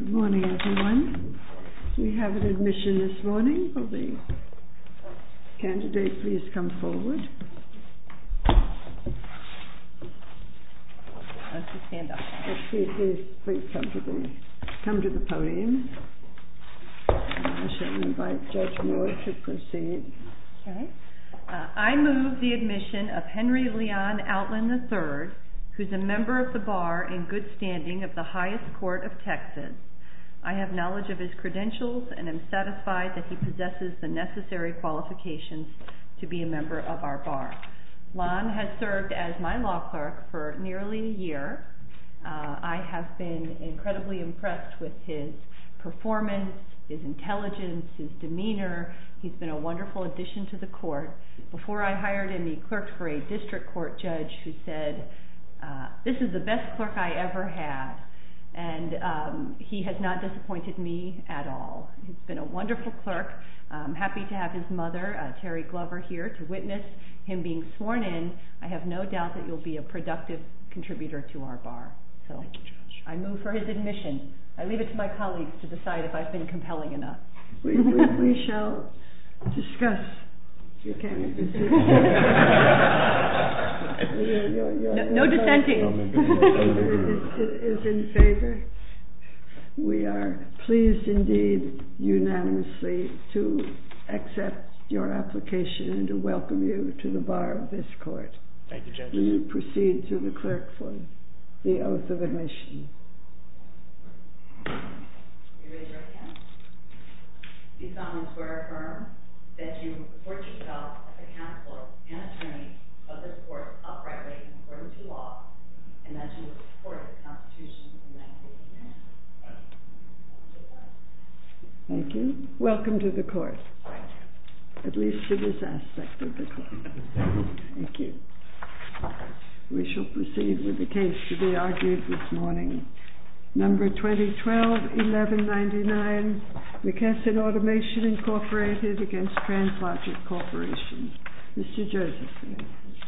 Good morning, everyone. We have an admission this morning. Will the candidate please come forward? Let's just stand up. Please come to the podium. And I shall invite Judge Moore to proceed. Okay. I move the admission of Henry Leon Outland III, who's a member of the bar in good standing of the highest court of Texas. I have knowledge of his credentials and am satisfied that he possesses the necessary qualifications to be a member of our bar. Lon has served as my law clerk for nearly a year. I have been incredibly impressed with his performance, his intelligence, his demeanor. He's been a wonderful addition to the court. Before I hired him, he clerked for a district court judge who said, "This is the best clerk I ever had." And he has not disappointed me at all. He's been a wonderful clerk. I'm happy to have his mother, Terry Glover, here to witness him being sworn in. I have no doubt that you'll be a productive contributor to our bar. So thank you, Judge. I move for his admission. I leave it to my colleagues to decide if I've been compelling enough. We shall discuss your candidacy. No dissenting. Is in favor. We are pleased indeed unanimously to accept your application and to welcome you to the bar of this court. Thank you, Judge. Will you proceed to the clerk for the oath of admission? You raise your hand. You solemnly swear or affirm that you will report yourself as a counselor and attorney of this court uprightly and according to law, and that you will support the Constitution of the United States. Thank you. Welcome to the court. At least to this aspect of the court. Thank you. We shall proceed with the case to be argued this morning. Number 2012-1199, McKesson Automation Incorporated against TransLogic Corporation. Mr. Josephson.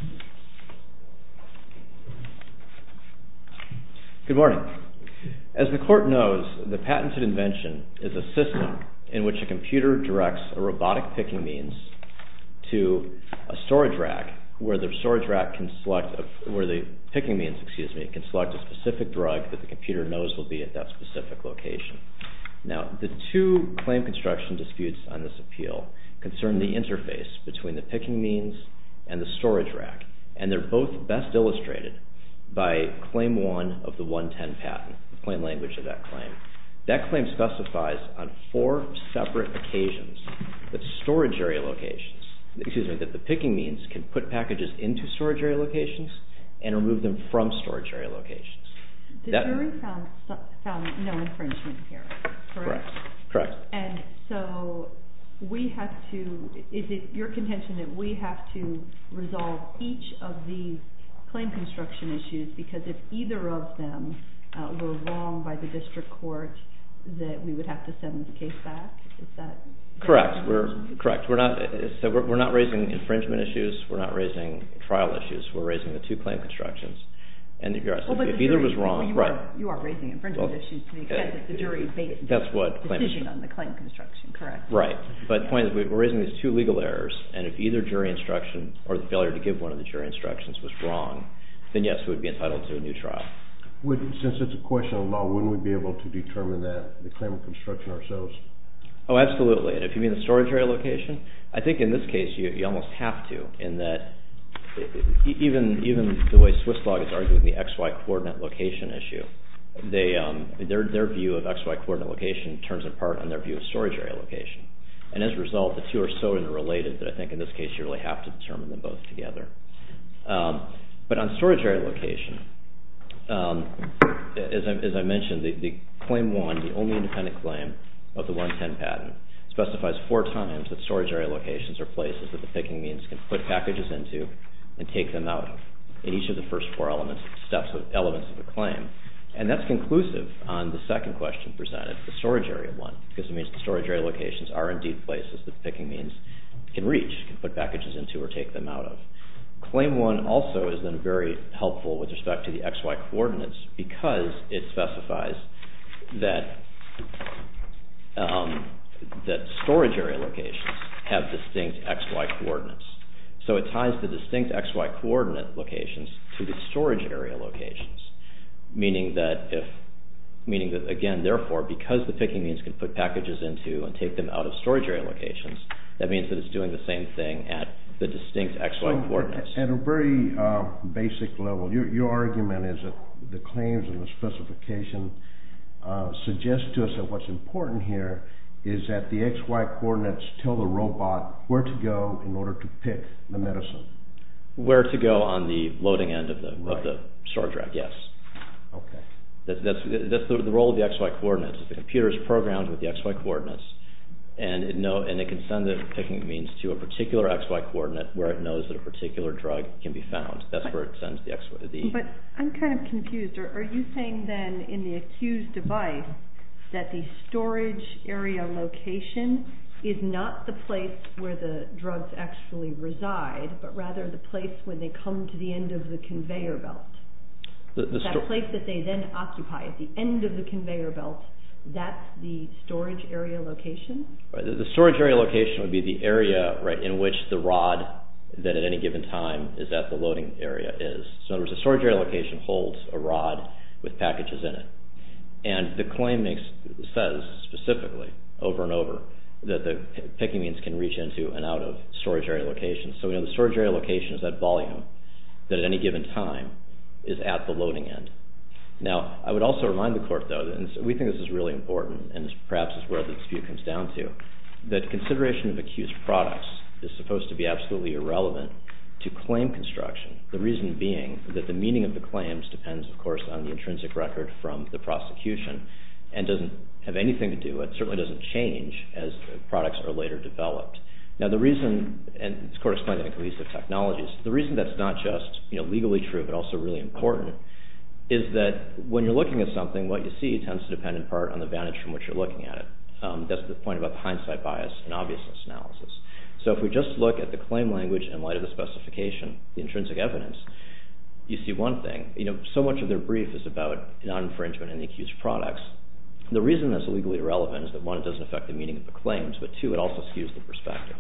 Good morning. As the court knows, the patented invention is a system in which a computer directs a robotic picking means to a storage rack where the storage rack can select, where the picking means, can select a specific drug that the computer knows will be at that specific location. Now, the two claim construction disputes on this appeal concern the interface between the picking means and the storage rack, and they're both best illustrated by Claim 1 of the 110 patent, the plain language of that claim. That claim specifies on 4 separate occasions that storage area locations, that the picking means can put packages into storage area locations and remove them from storage area locations. The jury found no infringement here, correct? Correct. And so we have to, is it your contention that we have to resolve each of these claim construction issues, because if either of them were wrong by the district court, that we would have to send this case back? Is that correct? Correct. We're not raising infringement issues. We're not raising trial issues. We're raising the two claim constructions. And if either was wrong, you are raising infringement issues to the extent that the jury based decision on the claim construction, correct? Right. But the point is, we're raising these two legal errors, and if either jury instruction or the failure to give one of the jury instructions was wrong, then yes, we would be entitled to a new trial. Since it's a question of law, wouldn't we be able to determine that, the claim of construction ourselves? Oh, absolutely. And if you mean the storage area location, I think in this case you almost have to, in that even the way Swisslog is arguing the XY coordinate location issue, their view of XY coordinate location turns apart on their view of storage area location. And as a result, the two are so interrelated that I think in this case you really have to determine them both together. But on storage area location, as I mentioned, the Claim 1, the only independent claim of the 110 patent, specifies 4 times that storage area locations are places that the picking means can put packages into and take them out of in each of the first 4 elements of the claim. And that's conclusive on the second question presented, the storage area one, because it means the storage area locations are indeed places that the picking means can reach, can put packages into or take them out of. Claim 1 also is then very helpful with respect to the XY coordinates, because it specifies that that storage area locations have distinct XY coordinates. So it ties the distinct XY coordinate locations to the storage area locations, meaning that again, therefore, because the picking means can put packages into and take them out of storage area locations, that means that it's doing the same thing at the distinct XY coordinates. At a very basic level, your argument is that the claims and the specification suggest to us that what's important here is that the XY coordinates tell the robot where to go in order to pick the medicine. Where to go on the loading end of the storage rack, yes. Okay. That's the role of the XY coordinates. The computer is programmed with the XY coordinates, and it can send the picking means to a particular XY coordinate where it knows that a particular drug can be found. That's where it sends the XY. But I'm kind of confused. Are you saying then in the accused device that the storage area location is not the place where the drugs actually reside, but rather the place when they come to the end of the conveyor belt? That place that they then occupy at the end of the conveyor belt, that's the storage area location? Right. The storage area location would be the area in which the rod that at any given time is at the loading area is. So in other words, the storage area location holds a rod with packages in it. And the claim says specifically, over and over, that the picking means can reach into and out of storage area locations. So we know the storage area location is that volume that at any given time is at the loading end. Now, I would also remind the court, though, and we think this is really important, and this perhaps is where the dispute comes down to, that consideration of accused products is supposed to be absolutely irrelevant to claim construction. The reason being that the meaning of the claims depends, of course, on the intrinsic record from the prosecution and doesn't have anything to do, it certainly doesn't change as products are later developed. Now the reason, and this court explained it in Cohesive Technologies, the reason that's not just legally true but also really important is that when you're looking at something, what you see tends to depend in part on the vantage from which you're looking at it. That's the point about the hindsight bias and obviousness analysis. So if we just look at the claim language in light of the specification, the intrinsic evidence, you see one thing. So much of their brief is about non-infringement in the accused products. The reason that's legally irrelevant is that, one, it doesn't affect the meaning of the claims, but two, it also skews the perspective.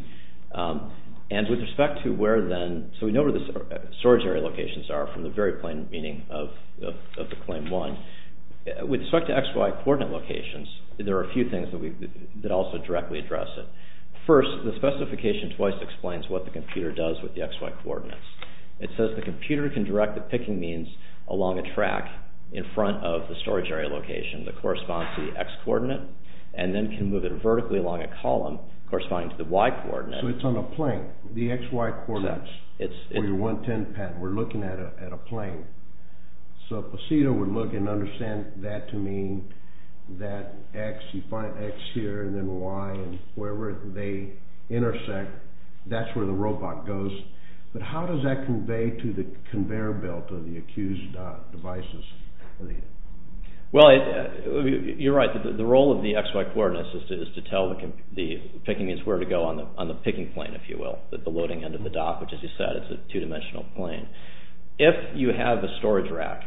And with respect to where then, so we know where the storage area locations are from the very plain meaning of the claim one. With respect to XY coordinate locations, there are a few things that also directly address it. First, the specification twice explains what the computer does with the XY coordinates. It says the computer can direct the picking means along a track in front of the storage area location that corresponds to the X coordinate, and then can move it vertically along a column corresponding to the Y coordinate. So it's on a plane. The XY coordinates for your 110 patent, we're looking at a plane. So Placido would look and understand that to mean that X, you find X here and then Y, and wherever they intersect, that's where the robot goes. But how does that convey to the conveyor belt of the accused devices? Well, you're right. The role of the XY coordinates is to tell the picking means where to go on the picking plane, if you will, the loading end of the dock, which, as you said, it's a two-dimensional plane. If you have a storage rack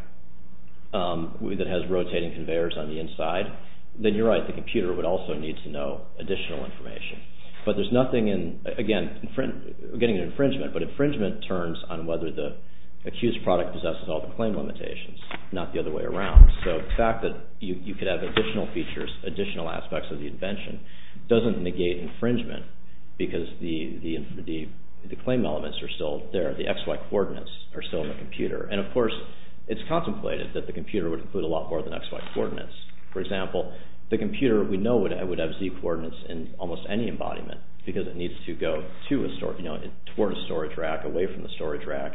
that has rotating conveyors on the inside, then you're right, the computer would also need to know additional information. But there's nothing in, again, getting an infringement, but infringement turns on whether the accused product possesses all the claim limitations, not the other way around. So the fact that you could have additional features, additional aspects of the invention, doesn't negate infringement because the claim elements are still there. The XY coordinates are still in the computer. And of course, it's contemplated that the computer would include a lot more than XY coordinates. For example, the computer, we know, would have Z coordinates in almost any embodiment because it needs to go to a toward a storage rack, away from the storage rack,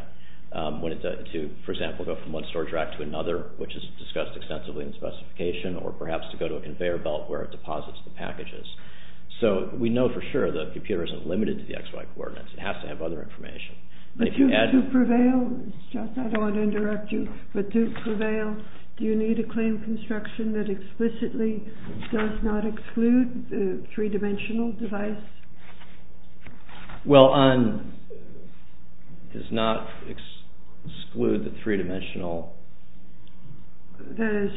for example, go from one storage rack to another, which is discussed extensively in the specification, or perhaps to go to a conveyor belt where it deposits the packages. So we know for sure the computer isn't limited to the XY coordinates. It has to have other information. But to prevail, I don't want to interrupt you, but to prevail, do you need a claim construction that explicitly does not exclude the three-dimensional device? Well, does not exclude the three-dimensional. That is,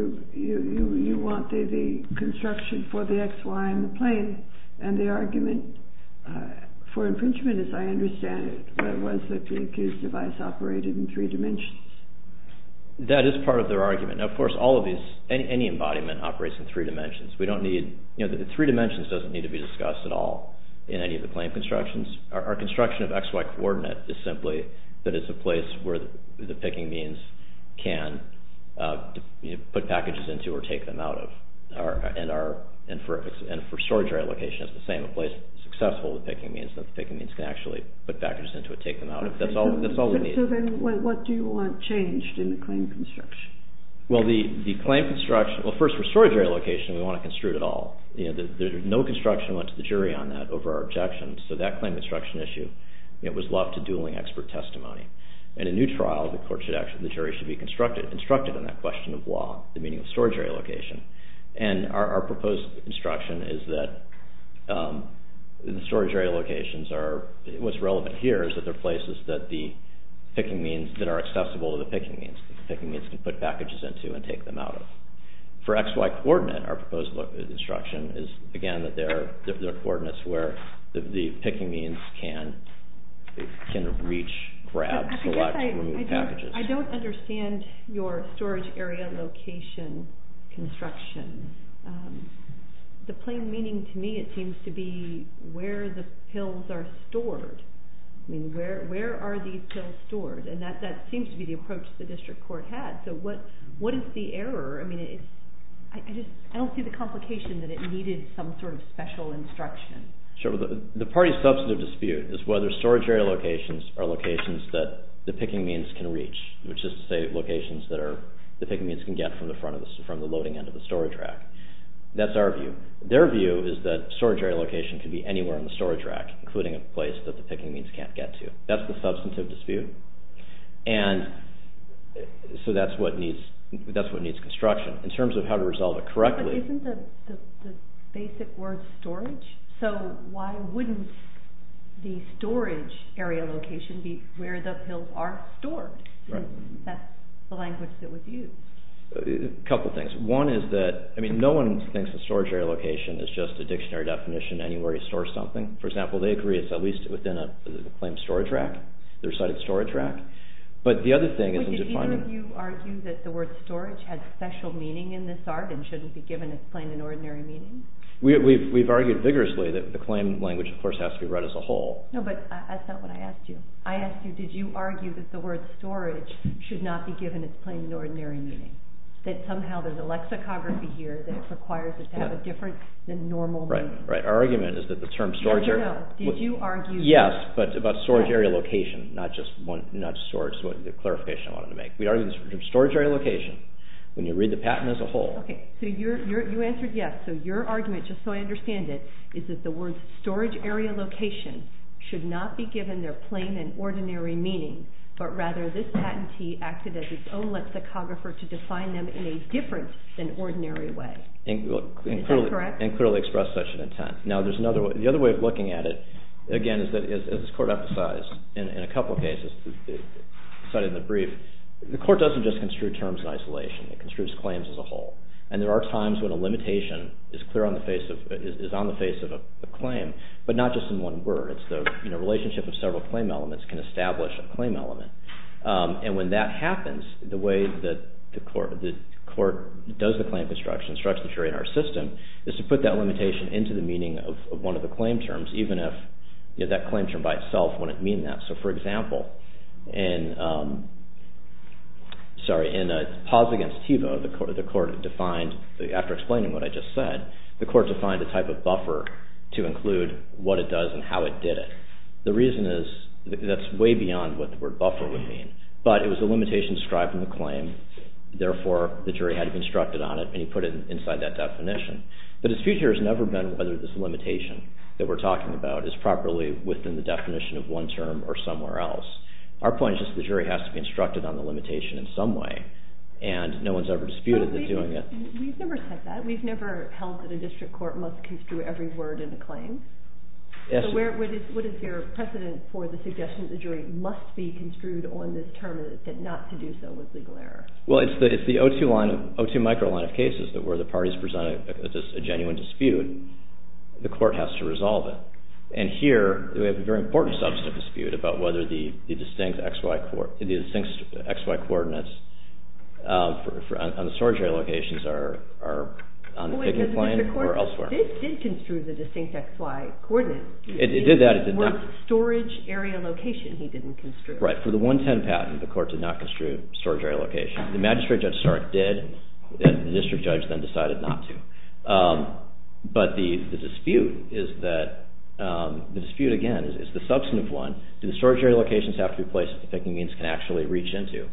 you want the construction for the XY in the plane, and the argument for infringement, as I understand it, was that the accused device operated in 3 dimensions. That is part of their argument. Now, of course, all of these, any embodiment operates in 3 dimensions. We don't need, the 3 dimensions doesn't need to be discussed at all in any of the claim constructions. Our construction of XY coordinate is simply that it's a place where the picking means can put packages into or take them out of. And for storage area location, it's the same. A place successful with picking means that the picking means can actually put packages into it, take them out. Okay, that's all we need. So then what do you want changed in the claim construction? Well, the claim construction, first for storage area location, we want to construe it all. No construction went to the jury on that over our objections, so that claim construction issue was left to dueling expert testimony. In a new trial, the jury should be instructed on that question of law, the meaning of storage area location. And our proposed instruction is that the storage area locations what's relevant here is that they're places that the picking means that are accessible to the picking means. The picking means can put packages into and take them out of. For XY coordinate, our proposed instruction is, again, that they're coordinates where the picking means can reach, grab, select, remove packages. I don't understand your storage area location construction. The plain meaning to me, it seems to be where the pills are stored. I mean, where are these pills stored? And that seems to be the approach the district court had. So what is the error? I mean, I don't see the complication that it needed some sort of special instruction. Sure. The party's substantive dispute is whether storage area locations are locations that the picking means can reach, which is to say locations that the picking means can get from the loading end of the storage rack. That's our view. Their view is that storage area location can be anywhere in the storage rack, including a place that the picking means can't get to. That's the substantive dispute, and so that's what needs construction in terms of how to resolve it correctly. But isn't the basic word storage? So why wouldn't the storage area location be where the pills are stored? Right. That's the language that was used. A couple things. One is that, no one thinks a storage area location is just a dictionary definition anywhere you store something. For example, they agree it's at least within a claimed storage rack, the recited storage rack. But the other thing is in defining... Did either of you argue that the word storage had special meaning in this art and shouldn't be given its plain and ordinary meaning? We've argued vigorously that the claim language, of course, has to be read as a whole. No, but that's not what I asked you. I asked you, did you argue that the word storage should not be given its plain and ordinary meaning? That somehow there's a lexicography here that requires it to have a different than normal meaning. Right. Our argument is that the term storage area... No. Did you argue... Yes, but about storage area location, not just storage. So the clarification I wanted to make. We argued this term storage area location when you read the patent as a whole. Okay, so you answered yes. So your argument, just so I understand it, is that the words storage area location should not be given their plain and ordinary meaning, but rather this patentee acted as its own lexicographer to define them in a different than ordinary way. Is that correct? And clearly express such an intent. Now, there's another way. The other way of looking at it, again, is that, as this court emphasized in a couple of cases, cited in the brief, the court doesn't just construe terms in isolation. It construes claims as a whole. And there are times when a limitation is clear on the face of a claim, but not just in one word. It's the relationship of several claim elements can establish a claim element. And when that happens, the way that the court does the claim construction, instructs the jury in our system, is to put that limitation into the meaning of one of the claim terms, even if that claim term by itself wouldn't mean that. So, for example, in Pause Against TiVo, the court defined, after explaining what I just said, the court defined a type of buffer to include what it does and how it did it. The reason is that's way beyond what the word buffer would mean, but it was a limitation described in the claim, therefore the jury had to be instructed on it, and he put it inside that definition. The dispute here has never been whether this limitation that we're talking about is properly within the definition of one term or somewhere else. Our point is just the jury has to be instructed on the limitation in some way, and no one's ever disputed that doing it. We've never said that. We've never held that a district court must construe every word in a claim. So what is your precedent for the suggestion that the jury must be construed on this term and that not to do so was legal error? Well, it's the O2 micro line of cases that where the parties present a genuine dispute, the court has to resolve it. And here we have a very important substantive dispute about whether the distinct XY coordinates on the storage area locations are on the picking plane or elsewhere. It did construe the distinct XY coordinates. It did that. It did not. Word storage area location he didn't construe. Right. For the 110 patent, the court did not construe storage area location. The magistrate Judge Stark did. The district judge then decided not to. But the dispute is that the dispute again is the substantive one. Do the storage area locations have to be places the picking means can actually reach,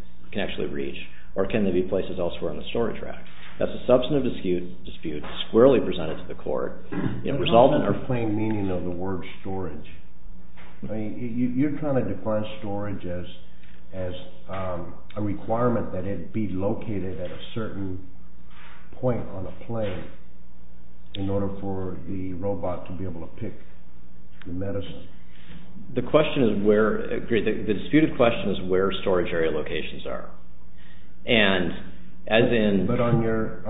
or can they be places elsewhere on the storage rack? That's a substantive dispute squarely presented to the court. Resolved in our plain meaning of the word storage. I mean, you're trying to define storage as a requirement that it be located at a certain point on a plane in order for the robot to be able to pick the medicine. The question is where. The disputed question is where storage area locations are, and as in. But on your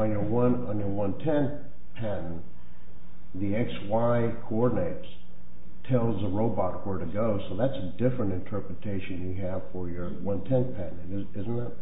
110 patent, the XY coordinates tells the robot where to go. So that's a different interpretation you have for your 110 patent, isn't it?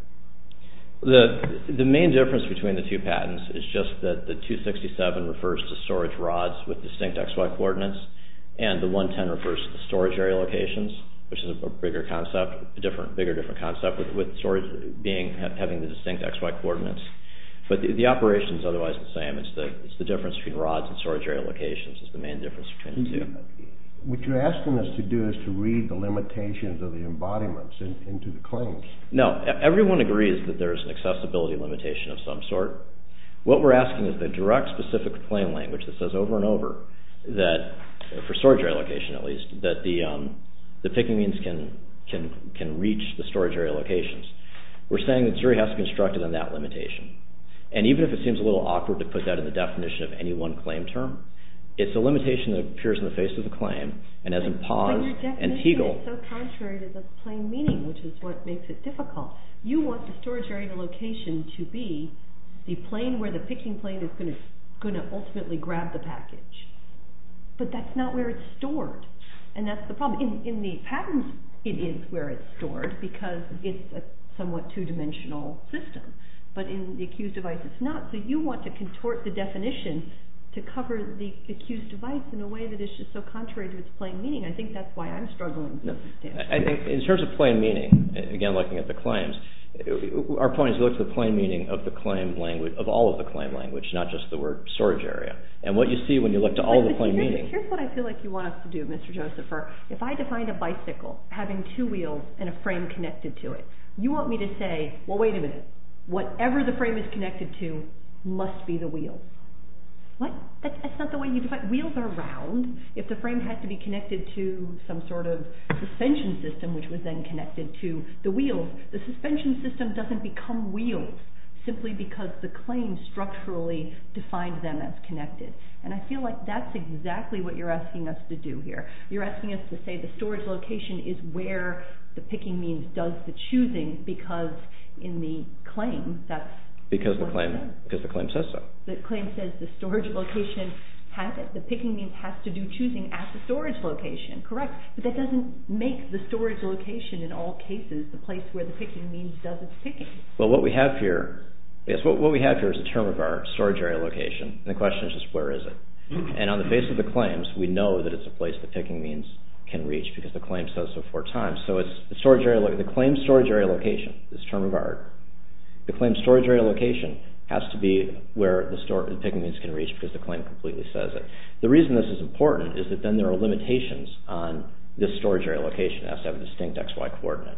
The main difference between the two patents is just that the 267 refers to storage rods with distinct XY coordinates, and the 110 refers to the storage area locations, which is a bigger concept, different concept with storage having the distinct XY coordinates. But the operation is otherwise the same. It's the difference between rods and storage area locations is the main difference between the two. What you're asking us to do is to read the limitations of the embodiments into the claims. No, everyone agrees that there's an accessibility limitation of some sort. What we're asking is the direct specific claim language that says over and over that, for storage area location at least, that the picking means can reach the storage area locations. We're saying that the jury has to be instructed on that limitation. And even if it seems a little awkward to put that in the definition of any one claim term, it's a limitation that appears in the face of the claim, and as in Paz and Teagle. But your definition is so contrary to the plain meaning, which is what makes it difficult. You want the storage area location to be the plane where the picking plane is going to ultimately grab the package. But that's not where it's stored, and that's the problem. In the patents, it is where it's stored because it's a somewhat two-dimensional system. But in the accused device, it's not. So you want to contort the definition to cover the accused device in a way that is just so contrary to its plain meaning. I think that's why I'm struggling so substantially. I think in terms of plain meaning, again looking at the claims, our point is to look at the plain meaning of the claim language, of all of the claim language, not just the word storage area. And what you see when you look to all the plain meaning. Here's what I feel like you want us to do, Mr. Josepher. If I defined a bicycle having two wheels and a frame connected to it, you want me to say, well, wait a minute, whatever the frame is connected to must be the wheels. What? That's not the way you define. Wheels are round. If the frame had to be connected to some sort of suspension system, which was then connected to the wheels, the suspension system doesn't become wheels simply because the claim structurally defined them as connected. And I feel like that's exactly what you're asking us to do here. You're asking us to say the storage location is where the picking means does the choosing because in the claim that's because the claim says so. The claim says the storage location has it. The picking means has to do choosing at the storage location. Correct. But that doesn't make the storage location in all cases the place where the picking means does its picking. Well, what we have here is a term of art, storage area location. And the question is just where is it? And on the face of the claims, we know that it's a place the picking means can reach because the claim says so 4 times. So it's the storage area. The claim storage area location, this term of art. The claim storage area location has to be where the picking means can reach because the claim completely says it. The reason this is important is that then there are limitations on this storage area location. It has to have a distinct XY coordinate.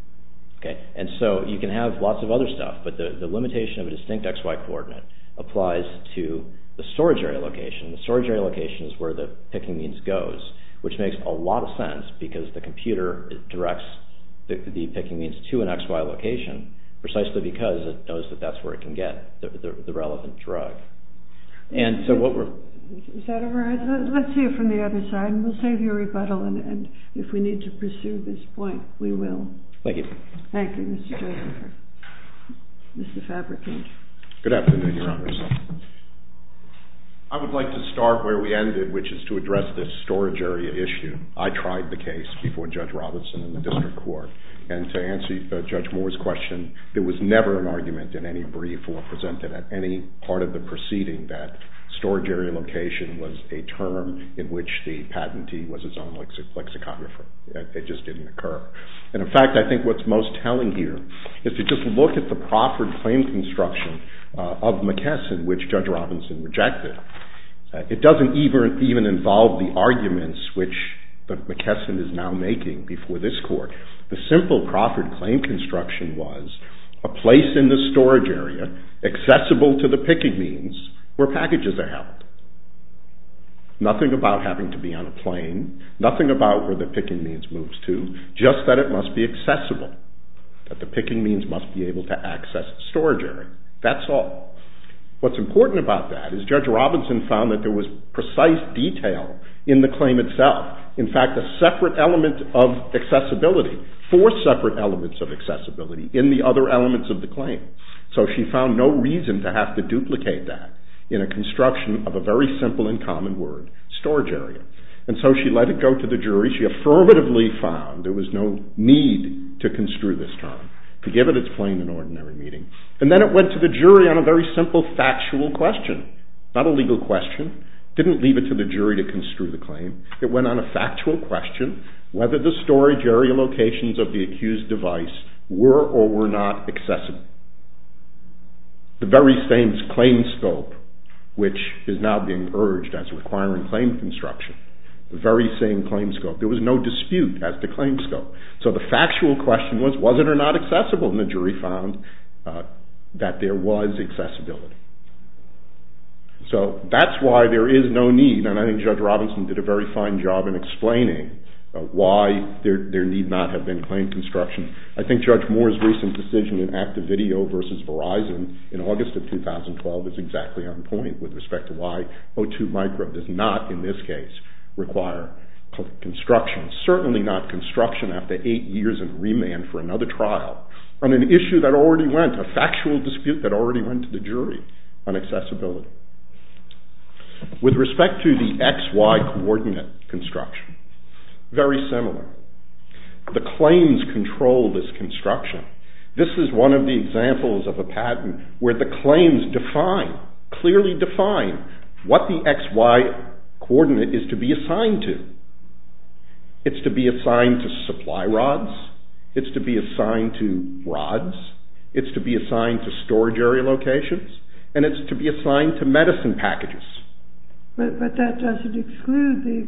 Okay, and so you can have lots of other stuff, but the limitation of a distinct XY coordinate applies to the storage area location. The storage area location is where the picking means goes, which makes a lot of sense because the computer directs the picking means to an XY location precisely because it knows that that's where it can get the relevant drug. And so what we're... Is that all right? Let's hear from the other side, and we'll save your rebuttal, and if we need to pursue this point, we will. Thank you. Thank you, Mr. Joseph. Mr. Fabricant. Good afternoon, Your Honors. I would like to start where we ended, which is to address this storage area issue. I tried the case before Judge Robinson in the district court, and to answer Judge Moore's question, there was never an argument in any brief or presented at any part of the proceeding that storage area location was a term in which the patentee was his own lexicographer. It just didn't occur. And in fact, I think what's most telling here is to just look at the proffered claim construction of McKesson, which Judge Robinson rejected. It doesn't even involve the arguments which McKesson is now making before this court. The simple proffered claim construction was a place in the storage area accessible to the picking means where packages are held. Nothing about having to be on a plane, nothing about where the picking means moves to, just that it must be accessible, that the picking means must be able to access the storage area. That's all. What's important about that is Judge Robinson found that there was precise detail in the claim itself. In fact, a separate element of accessibility, 4 separate elements of accessibility in the other elements of the claim. So she found no reason to have to duplicate that in a construction of a very simple and common word, storage area. And so she let it go to the jury. She affirmatively found there was no need to construe this term, to give it its plain and ordinary meaning. And then it went to the jury on a very simple factual question, not a legal question. Didn't leave it to the jury to construe the claim. It went on a factual question whether the storage area locations of the accused device were or were not accessible. The very same claim scope, which is now being urged as requiring claim construction, the very same claim scope. There was no dispute as to claim scope. So the factual question was it or not accessible? And the jury found that there was accessibility. So that's why there is no need, and I think Judge Robinson did a very fine job in explaining why there need not have been claim construction. I think Judge Moore's recent decision in Active Video versus Verizon in August of 2012 is exactly on point with respect to why O2 Micro does not, in this case, require construction. Certainly not construction after 8 years in remand for another trial on an issue that already went, a factual dispute that already went to the jury on accessibility. With respect to the XY coordinate construction, very similar. The claims control this construction. This is one of the examples of a patent where the claims clearly define what the XY coordinate is to be assigned to. It's to be assigned to supply rods. It's to be assigned to rods. It's to be assigned to storage area locations. And it's to be assigned to medicine packages. But that doesn't exclude the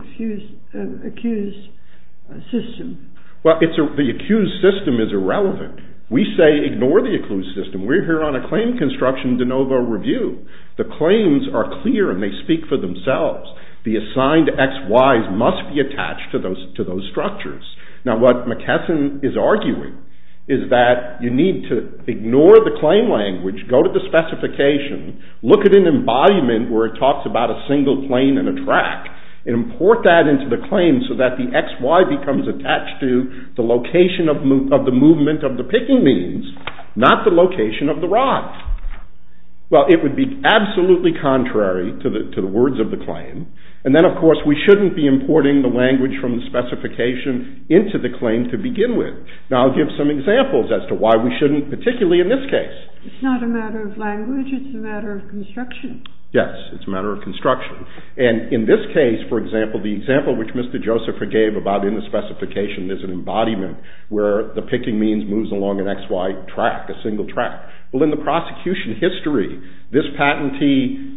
accused system. Well, the accused system is irrelevant. We say ignore the accused system. We're here on a claim construction de novo review. The claims are clear and they speak for themselves. The assigned XYs must be attached to those structures. Now, what McKesson is arguing is that you need to ignore the claim language, go to the specification, look at an embodiment where it talks about a single plane and a track, and import that into the claim so that the XY becomes attached to the location of the movement of the picking means, not the location of the rod. Well, it would be absolutely contrary to the words of the claim. And then, of course, we shouldn't be importing the language from the specification into the claim to begin with. Now, I'll give some examples as to why we shouldn't, particularly in this case. It's not a matter of language, it's a matter of construction. Yes, it's a matter of construction. And in this case, for example, the example which Mr. Joseph gave about in the specification, there's an embodiment where the picking means moves along an XY track, a single track. Well, in the prosecution history, this patentee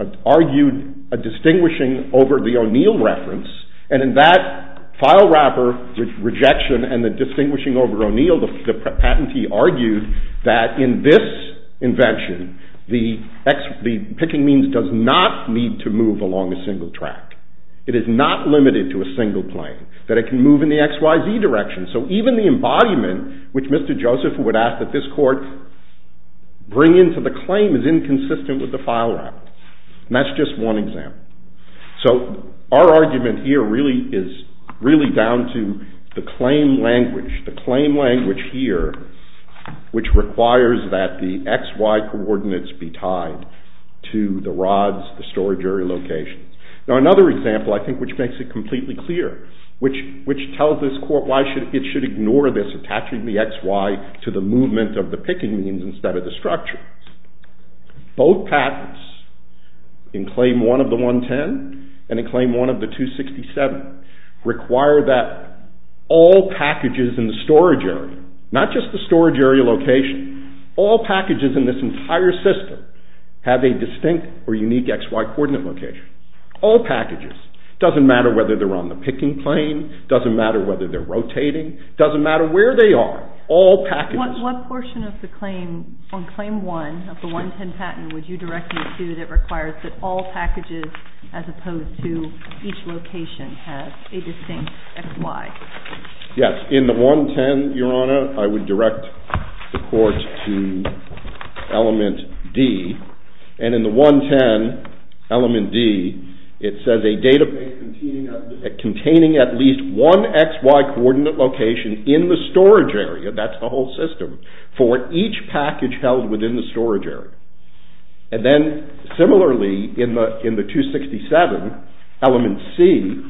argued a distinguishing over the O'Neill reference, and in that file wrapper rejection and the distinguishing over O'Neill, the patentee argued that in this invention, the picking means does not need to move along a single track. It is not limited to a single plane, that it can move in the XYZ direction. So even the embodiment, which Mr. Joseph would ask that this court bring into the claim, is inconsistent with the file wrapper. And that's just one example. So our argument here really is down to the claim language here, which requires that the XY coordinates be tied to the rods, the storage area locations. Now another example, I think, which makes it completely clear, which tells this court why it should ignore this, attaching the XY to the movement of the picking means instead of the structure. Both patents, in Claim 1 of the 110 and in Claim 1 of the 267, require that all packages in the storage area, not just the storage area location, all packages in this entire system have a distinct or unique XY coordinate location. All packages. Doesn't matter whether they're on the picking plane, doesn't matter whether they're rotating, doesn't matter where they are. All packages. What portion of the claim, on Claim 1 of the 110 patent, would you direct me to that requires that all packages, as opposed to each location, have a distinct XY? Yes, in the 110, Your Honor, I would direct the court to element D. And in the 110, element D, it says a database containing at least one XY coordinate location in the storage area, that's the whole system, for each package held within the storage area. And then, similarly, in the 267, element C,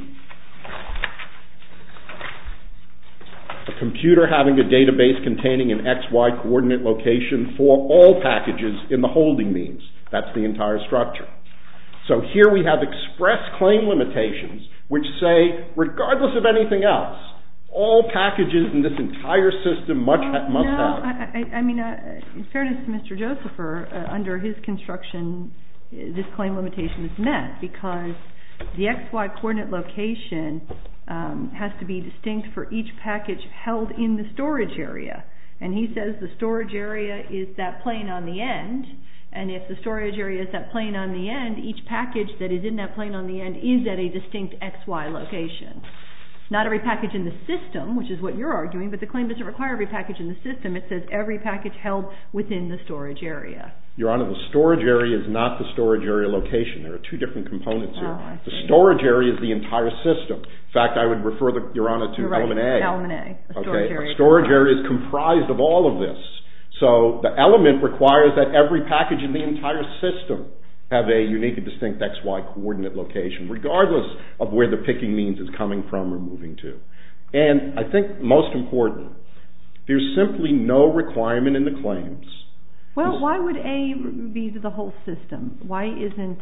a computer having a database containing an XY coordinate location for all packages in the holding means. That's the entire structure. So here we have express claim limitations which say, regardless of anything else, all packages in this entire system must have. I mean, in fairness to Mr. Josepher, under his construction, this claim limitation is met because the XY coordinate location has to be distinct for each package held in the storage area. And he says the storage area is that plane on the end. And if the storage area is that plane on the end, each package that is in that plane on the end is at a distinct XY location. Not every package in the system, which is what you're arguing, but the claim doesn't require every package in the system. It says every package held within the storage area. Your Honor, the storage area is not the storage area location. There are two different components here. The storage area is the entire system. In fact, I would refer, Your Honor, to element A. Element A, a storage area. A storage area is comprised of all of this. So the element requires that every package in the entire system have a unique and distinct XY coordinate location, regardless of where the picking means is coming from or moving to. And I think most important, there's simply no requirement in the claims. Well, why would A be the whole system? Why isn't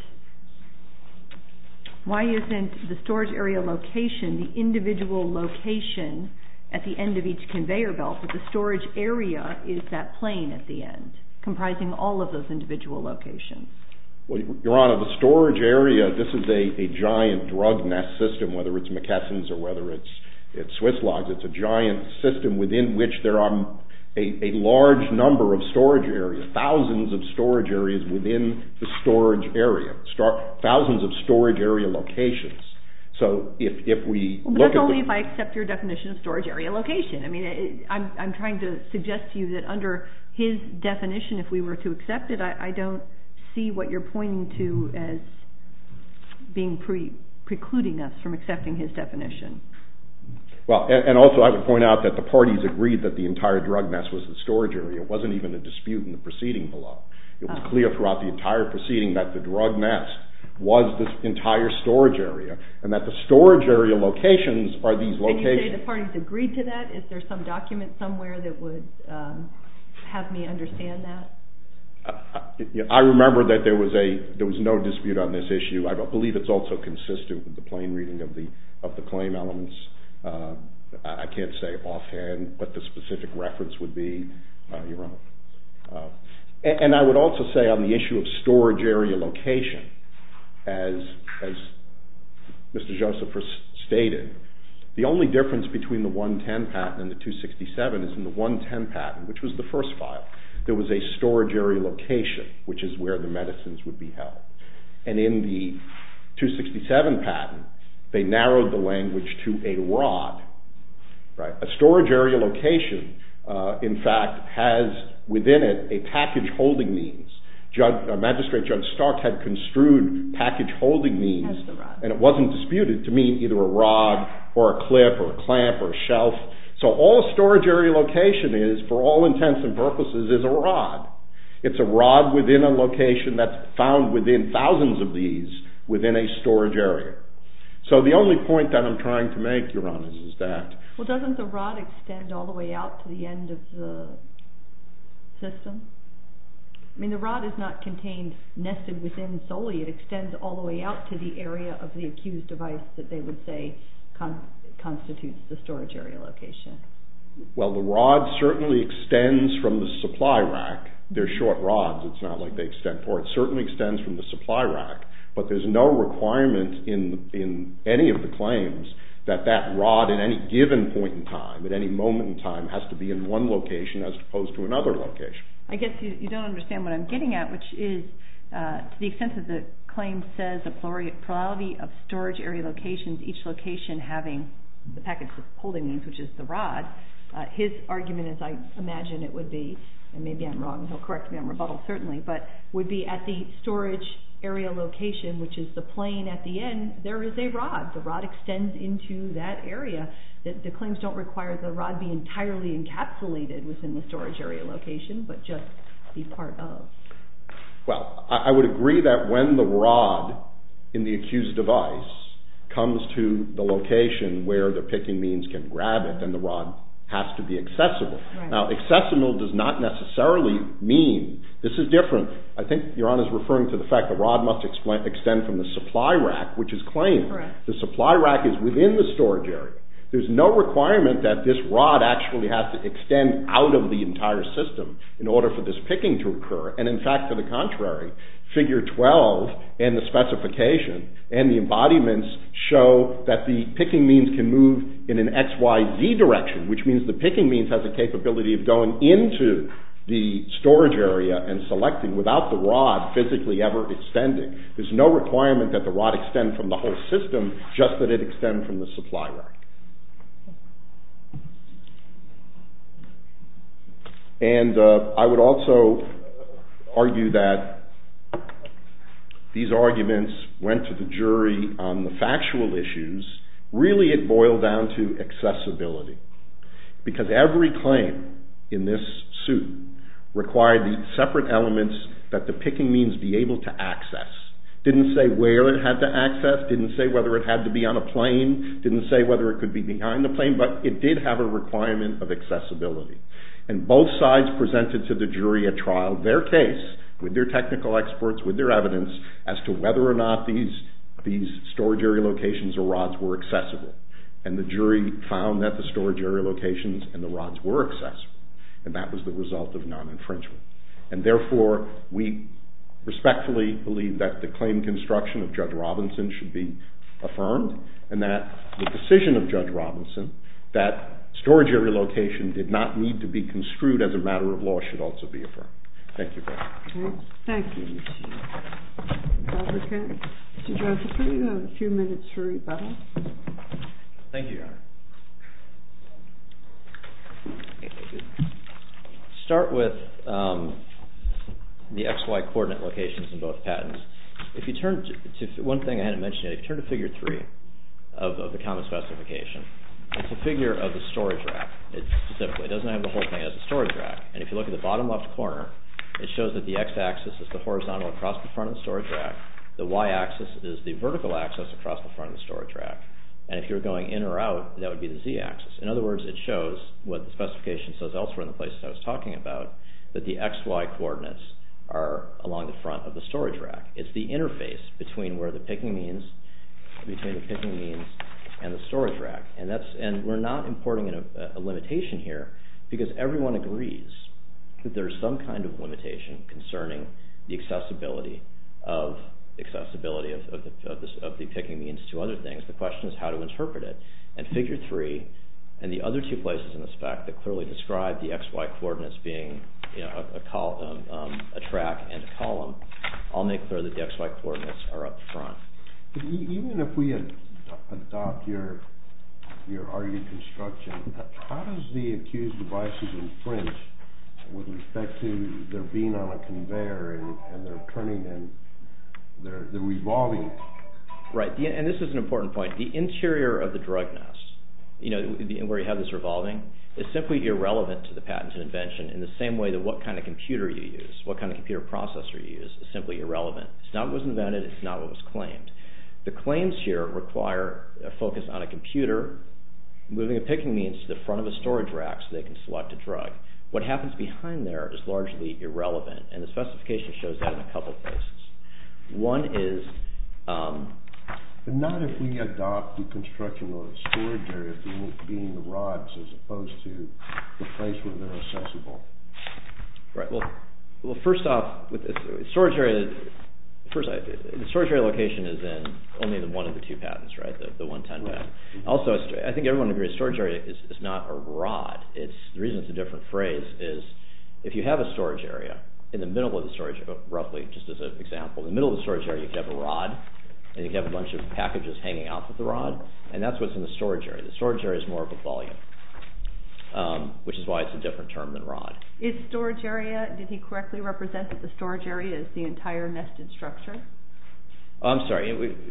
the storage area location the individual location at the end of each conveyor belt, but the storage area is that plane at the end, comprising all of those individual locations? Well, Your Honor, the storage area, this is a giant drug nest system, whether it's McKesson's or whether it's Swisslogs. It's a giant system within which there are a large number of storage areas, thousands of storage areas within the storage area, thousands of storage area locations. So if we look at that's only if I accept your definition of storage area location. I mean, I'm trying to suggest to you that under his definition, if we were to accept it, I don't see what you're pointing to as being precluding us from accepting his definition. Well, and also I would point out that the parties agreed that the entire drug nest was the storage area. It wasn't even a dispute in the proceeding below. It was clear throughout the entire proceeding that the drug nest was this entire storage area, and that the storage area locations are these locations. And you say the parties agreed to that? Is there some document somewhere that would have me understand that? I remember that there was no dispute on this issue. I believe it's also consistent with the plain reading of the claim elements. I can't say offhand what the specific reference would be, Your Honor. And I would also say on the issue of storage area location, as Mr. Joseph stated, the only difference between the 110 patent and the 267 is in the 110 patent, which was the first file, there was a storage area location, which is where the medicines would be held. And in the 267 patent, they narrowed the language to a rod. Right? A storage area location, in fact, has within it a package holding means, Magistrate Judge Stark had construed package holding means, and it wasn't disputed, to mean either a rod or a clip or a clamp or a shelf. So all a storage area location is, for all intents and purposes, is a rod. It's a rod within a location that's found within thousands of these within a storage area. So the only point that I'm trying to make, Your Honor, is that... Well, doesn't the rod extend all the way out to the end of the system? I mean, the rod is not contained, nested within solely. It extends all the way out to the area of the accused device that they would say constitutes the storage area location. Well, the rod certainly extends from the supply rack. They're short rods. It's not like they extend forward. It certainly extends from the supply rack, but there's no requirement in any of the claims that rod at any given point in time, at any moment in time, has to be in one location as opposed to another location. I guess you don't understand what I'm getting at, which is to the extent that the claim says a plurality of storage area locations, each location having the package holding means, which is the rod, his argument, as I imagine it would be, and maybe I'm wrong, he'll correct me on rebuttal certainly, but would be at the storage area location, which is the plane at the end, there is a rod. The rod extends into that area. The claims don't require the rod be entirely encapsulated within the storage area location, but just be part of. Well, I would agree that when the rod in the accused device comes to the location where the picking means can grab it, then the rod has to be accessible. Right. Now, accessible does not necessarily mean, this is different. I think Your Honor is referring to the fact the rod must extend from the supply rack, which is claimed. Correct. The supply rack is within the storage area. There's no requirement that this rod actually has to extend out of the entire system in order for this picking to occur. And in fact, to the contrary, Figure 12 and the specification and the embodiments show that the picking means can move in an XYZ direction, which means the picking means has a capability of going into the storage area and selecting without the rod physically ever extending. There's no requirement that the rod extend from the whole system, just that it extend from the supply rack. And I would also argue that these arguments went to the jury on the factual issues. Really, it boiled down to accessibility, because every claim in this suit required the separate elements that the picking means be able to access. Didn't say where it had to access, didn't say whether it had to be on a plane, didn't say whether it could be behind the plane, but it did have a requirement of accessibility. And both sides presented to the jury at trial their case, with their technical experts, with their evidence, as to whether or not these storage area locations or rods were accessible. And the jury found that the storage area locations and the rods were accessible. And that was the result of non-infringement. And therefore, we respectfully believe that the claim construction of Judge Robinson should be affirmed, and that the decision of Judge Robinson that storage area location did not need to be construed as a matter of law should also be affirmed. Thank you very much. Okay. Thank you, Mr. Fabricant. Mr. Joseph, you have a few minutes for rebuttal. Thank you, Your Honor. Start with the XY coordinate locations in both patents. If you turn to one thing I hadn't mentioned yet, if you turn to Figure 3 of the common specification, it's a figure of the storage rack. It specifically doesn't have the whole thing as a storage rack. And if you look at the bottom left corner, it shows that the x-axis is the horizontal across the front of the storage rack. The y-axis is the vertical axis across the front of the storage rack. And if you're going in or out, that would be the z-axis. In other words, it shows what the specification says elsewhere in the places I was talking about, that the xy coordinates are along the front of the storage rack. It's the interface between where the picking means, and the storage rack. And we're not importing a limitation here, because everyone agrees that there's some kind of limitation concerning the accessibility of the picking means to other things. The question is how to interpret it. And Figure 3 and the other two places in the spec that clearly describe the XY coordinates being a track and a column all make clear that the XY coordinates are up front. Even if we adopt your argued construction, how does the accused devices infringe with respect to their being on a conveyor and they're turning and they're revolving. Right, and this is an important point. The interior of the drug nest, where you have this revolving, is simply irrelevant to the patented invention in the same way that what kind of computer you use, what kind of computer processor you use, is simply irrelevant. It's not what was invented, it's not what was claimed. The claims here require a focus on a computer moving a picking means to the front of a storage rack so they can select a drug. What happens behind there is largely irrelevant, and the specification shows that in a couple places. One is... but not if we adopt the construction of the storage area being the rods as opposed to the place where they're accessible. Right. Well, first off, with the storage area, the storage area location is in only one of the two patents, right? The 110 patent. Also, I think everyone agrees storage area is not a rod. The reason it's a different phrase is if you have a storage area in the middle of the storage, roughly, just as an example, in the middle of the storage area you could have a rod. And you can have a bunch of packages hanging off of the rod, and that's what's in the storage area. The storage area is more of a volume, which is why it's a different term than rod. Is storage area, did he correctly represent that the storage area is the entire nested structure? Oh, I'm sorry.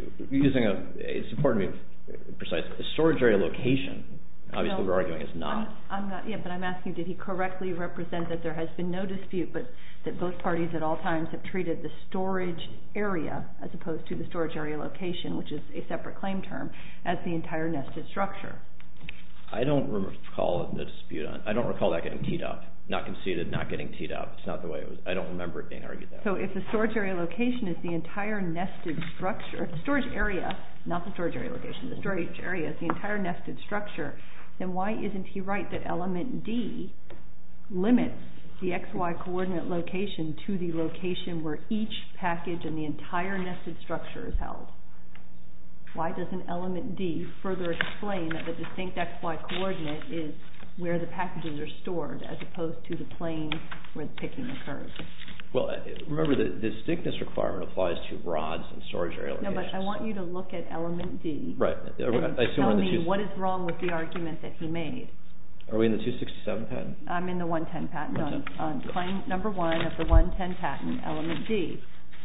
It's important to be precise. The storage area location, obviously we're arguing, is not. I'm not. Yeah, but I'm asking, did he correctly represent that there has been no dispute, but that both parties at all times have treated the storage area, as opposed to the storage area location, which is a separate claim term, as the entire nested structure? I don't recall a dispute on. I don't recall that getting teed up. Not conceded, not getting teed up. It's not the way it was. I don't remember it being argued that way. So if the storage area location is the entire nested structure, the storage area, not the storage area location, the storage area is the entire nested structure, then why isn't he right that element D limits the XY coordinate location to the location where each package in the entire nested structure is held? Why doesn't element D further explain that the distinct XY coordinate is where the packages are stored as opposed to the plane where the picking occurs? Well, remember the distinctness requirement applies to rods and storage area locations. No, but I want you to look at element D right. and tell me what is wrong with the argument that he made. Are we in the 267 patent? I'm in the 110 patent, on claim number 1 of the 110 patent, element D,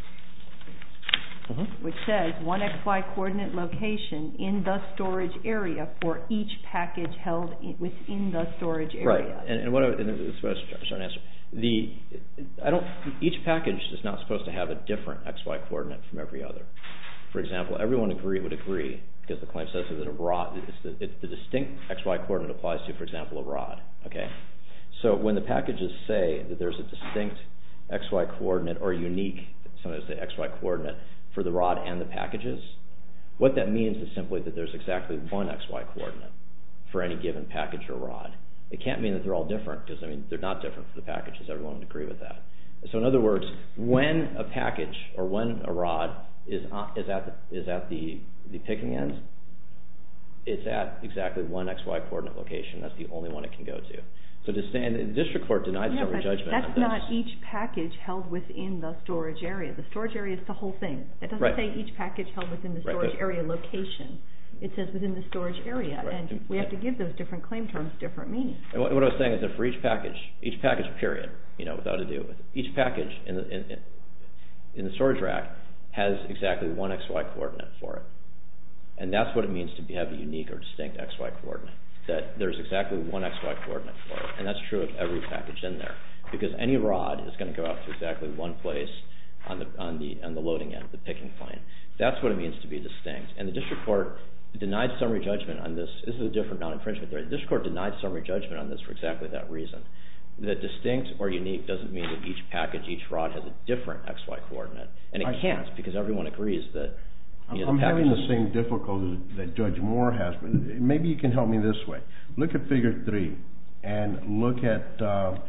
which says 1 XY coordinate location in the storage area for each package held within the storage area. Right, and this is what I was trying to answer. Each package is not supposed to have a different XY coordinate from every other. For example, everyone would agree, because the claim says that a rod, the distinct XY coordinate applies to, for example, a rod. Okay, so when the packages say that there's a distinct XY coordinate or unique, sometimes say XY coordinate for the rod and the packages, what that means is simply that there's exactly one XY coordinate for any given package or rod. It can't mean that they're all different, because they're not different for the packages. Everyone would agree with that. So in other words, when a package or when a rod is at the picking end, it's at exactly one XY coordinate location. That's the only one it can go to. So the district court denied summary judgment on this. That's not each package held within the storage area. The storage area is the whole thing. It doesn't say each package held within the storage area location. It says within the storage area, and we have to give those different claim terms different meanings. And what I was saying is that for each package period, without ado, each package in the storage rack has exactly one XY coordinate for it. And that's what it means to have a unique or distinct XY coordinate, that there's exactly one XY coordinate for it. And that's true of every package in there, because any rod is going to go out to exactly one place on the loading end, the picking plane. That's what it means to be distinct. And the district court denied summary judgment on this. This is a different non-infringement theory. The district court denied summary judgment on this for exactly that reason. That distinct or unique doesn't mean that each package, each rod has a different XY coordinate. And it can't, because everyone agrees that I'm having the same difficulty that Judge Moore has, but maybe you can help me this way. Look at Figure 3 and look at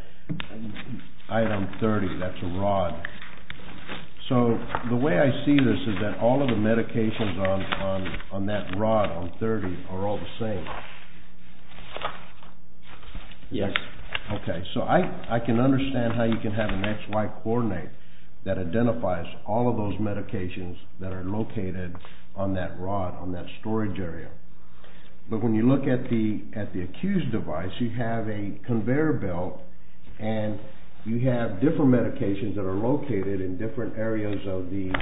item 30. That's a rod. So the way I see this is that all of the medications on that rod on 30 are all the same. Yes. Okay, so I can understand how you can have an XY coordinate that identifies all of those medications that are located on that rod, on that storage area. But when you look at the accused device, you have a conveyor belt, and you have different medications that are located in different areas of the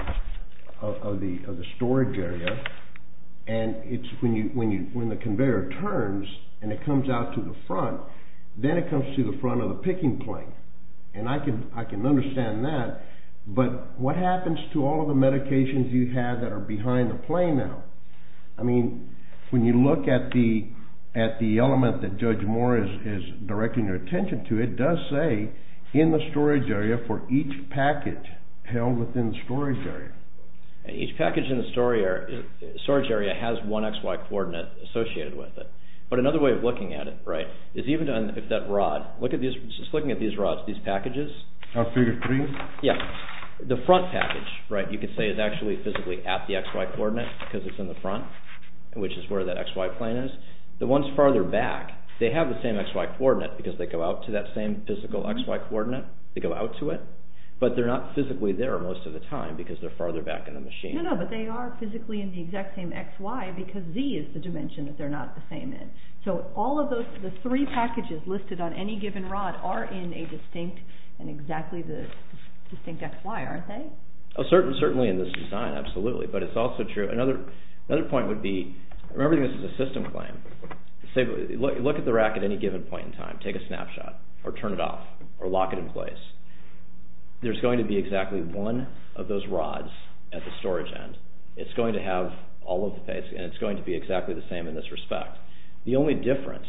storage area, and it's when the conveyor turns and it comes out to the front, then it comes to the front of the picking plane, and I can understand that. But what happens to all of the medications you have that are behind the plane now? I mean, when you look at the element that Judge Moore is directing your attention to, it does say in the storage area for each package held within the storage area. And each package in the storage area has one XY coordinate associated with it. But another way of looking at it, right, is even if that rod, just looking at these rods, these packages. On figure 3? Yeah. The front package, right, you could say is actually physically at the XY coordinate because it's in the front, which is where that XY plane is. The ones farther back, they have the same XY coordinate because they go out to that same physical XY coordinate. They go out to it, but they're not physically there most of the time because they're farther back in the machine. No, but they are physically in the exact same XY because Z is the dimension that they're not the same in. So all of those, the 3 packages listed on any given rod are in a distinct and exactly the distinct XY, aren't they? Oh, certainly in this design, absolutely. But it's also true. Another point would be, remembering this is a system claim. Say, look at the rack at any given point in time. Take a snapshot, or turn it off, or lock it in place. There's going to be exactly one of those rods at the storage end. It's going to have all of the pace, and it's going to be exactly the same in this respect. The only difference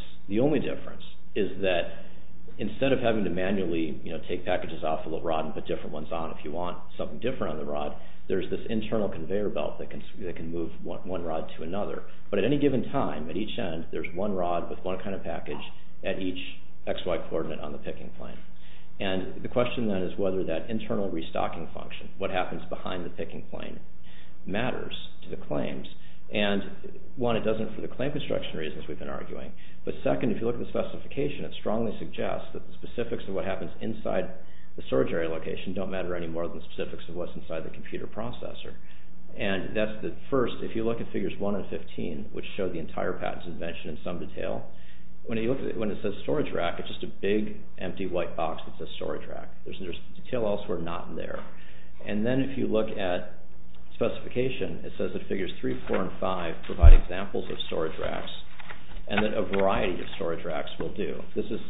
is that instead of having to manually, take packages off of the rod and put different ones on, if you want something different on the rod, there's this internal conveyor belt that can move one rod to another. But at any given time, at each end, there's one rod with one kind of package at each XY coordinate on the picking plane. And the question then is whether that internal restocking function, what happens behind the picking plane, matters to the claims. And one, it doesn't for the claim construction reasons we've been arguing. But second, if you look at the specification, it strongly suggests that the specifics of what happens inside the storage area location don't matter any more than the specifics of what's inside the computer processor. And that's the first, if you look at figures 1 and 15, which show the entire patent's invention in some detail, when it says storage rack, it's just a big, empty white box that says storage rack. There's detail elsewhere not in there. And then if you look at specification, it says that figures 3, 4, and 5 provide examples of storage racks, and that a variety of storage racks will do. This is,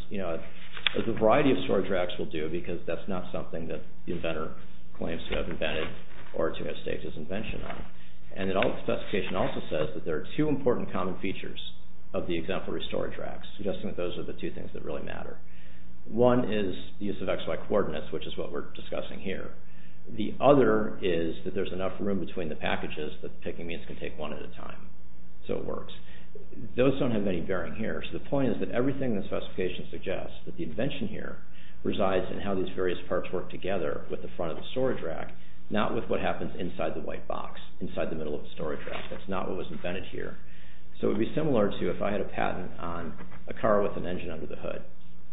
a variety of storage racks will do because that's not something that the inventor claims to have invented or to have staked his invention on. And the specification also says that there are 2 important common features of the exemplary storage racks, suggesting that those are the 2 things that really matter. One is the use of XY coordinates, which is what we're discussing here. The other is that there's enough room between the packages that the picking means can take one at a time. So it works. Those don't have any bearing here. So the point is that everything in the specification suggests that the invention here resides in how these various parts work together with the front of the storage rack, not with what happens inside the white box, inside the middle of the storage rack. That's not what was invented here. So it would be similar to if I had a patent on a car with an engine under the hood.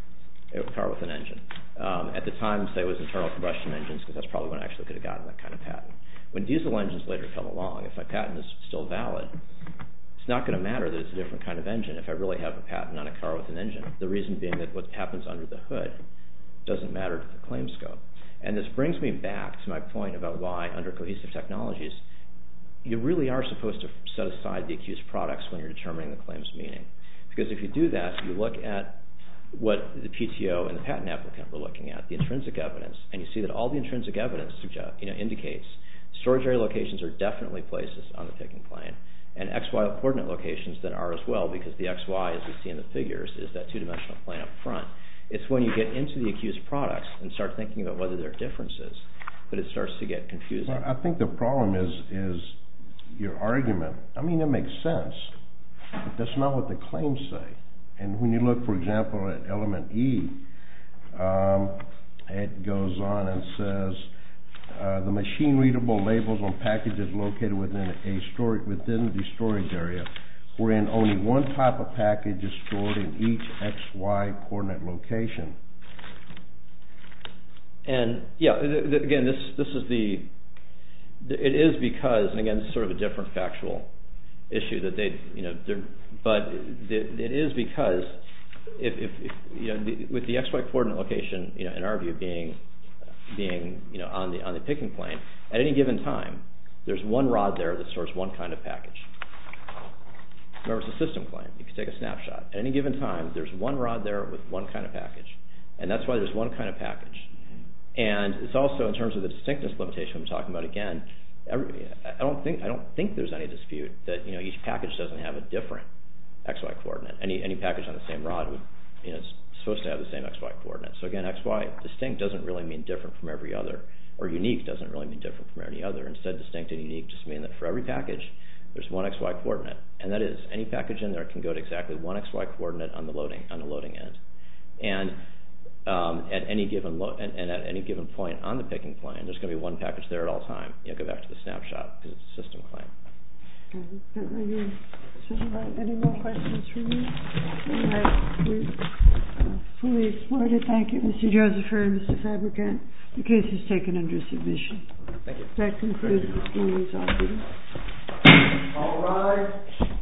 A car with an engine. At the time, say it was internal combustion engines, because that's probably when I actually could have gotten that kind of patent. When diesel engines later come along, if my patent is still valid, it's not going to matter that it's a different kind of engine if I really have a patent on a car with an engine. The reason being that what happens under the hood doesn't matter to the claim scope. And this brings me back to my point about why, under cohesive technologies, you really are supposed to set aside the accused products when you're determining the claim's meaning. Because if you do that, you look at what the PTO and the patent applicant were looking at, the intrinsic evidence, and you see that all the intrinsic evidence indicates storage area locations are definitely places on the picking plane, and XY coordinate locations then are as well, because the XY, as we see in the figures, is that 2-dimensional plane up front. It's when you get into the accused products and start thinking about whether there are differences that it starts to get confusing. Well, I think the problem is your argument. I mean, it makes sense, but that's not what the claims say. And when you look, for example, at element E, it goes on and says the machine-readable labels on packages located within the storage area, wherein only one type of package is stored in each XY coordinate location. And yeah, again, this is it is because, and again, this is sort of a different factual issue that but it is because with the XY coordinate location, in our view, being on the picking plane, at any given time, there's one rod there that stores one kind of package. Remember, it's a system claim. You can take a snapshot. At any given time, there's one rod there with one kind of package, and that's why there's one kind of package. And it's also, in terms of the distinctness limitation I'm talking about again, I don't think there's any dispute that each package doesn't have a different XY coordinate. Any package on the same rod is supposed to have the same XY coordinate. So again, XY distinct doesn't really mean different from every other, or unique doesn't really mean different from any other. Instead, distinct and unique just mean that for every package, there's one XY coordinate, and that is any package in there can go to exactly one XY coordinate on the loading end. And at any given point on the picking plane, there's going to be one package there at all time. Go back to the snapshot because it's a system claim. Any more questions from you? All right, we've fully explored it. Thank you, Mr. Joseph and Mr. Fabricant. The case is taken under submission. Thank you. That concludes this morning's argument. All rise.